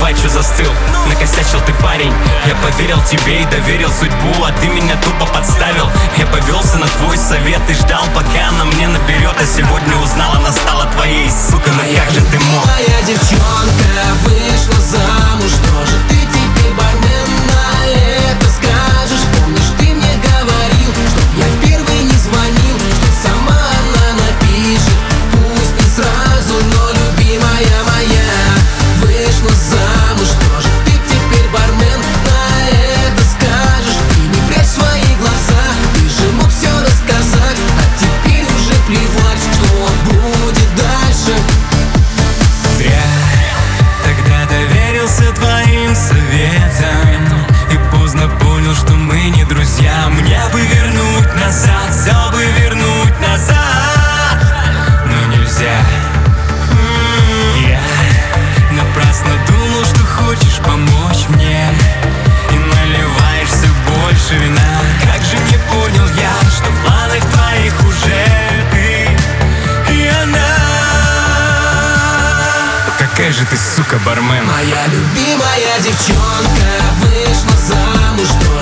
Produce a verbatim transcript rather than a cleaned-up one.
давай, чё застыл? Накосячил ты, парень. Я поверил тебе и доверил судьбу, а ты меня тупо подставил. Я повелся на твой совет и ждал, пока она мне наберет. А сегодня узнала, она стала твоей, сука, ну как же ты мог? Моя девчонка вышла замуж, тоже ты теперь бармен, на это скажешь? Помнишь, ты мне говорил, чтоб я первый не звонил, что сама она напишет, пусть не сразу, но любимая моя вышла замуж, тоже ты теперь бармен, на это скажешь? Ты не прячь свои глаза, ты же мог все рассказать, а теперь уже плевать, что будет дальше. Зря тогда доверился твоим советам и поздно понял, что мы не друзья. Мне бы вернуть назад, все бы вернуть назад, но нельзя. Я напрасно думал, что хочешь помочь мне, и наливаешь все больше вина. Как же не понял я, что в планах твоих уже ты и она. Какая же ты, сука, бармен. Моя любимая девчонка вышла замуж.